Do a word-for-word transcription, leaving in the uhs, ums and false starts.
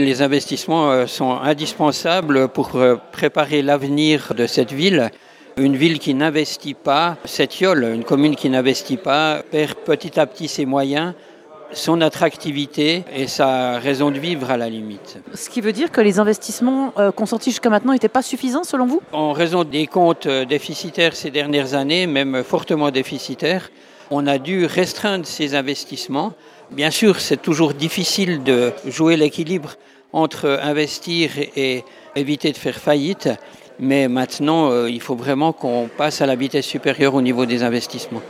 Les investissements sont indispensables pour préparer l'avenir de cette ville. Une ville qui n'investit pas, Sept-Yolles, une commune qui n'investit pas, perd petit à petit ses moyens, son attractivité et sa raison de vivre à la limite. Ce qui veut dire que les investissements euh, consentis jusqu'à maintenant n'étaient pas suffisants selon vous ? En raison des comptes déficitaires ces dernières années, même fortement déficitaires, on a dû restreindre ces investissements. Bien sûr, c'est toujours difficile de jouer l'équilibre entre investir et éviter de faire faillite, mais maintenant, euh, il faut vraiment qu'on passe à la vitesse supérieure au niveau des investissements.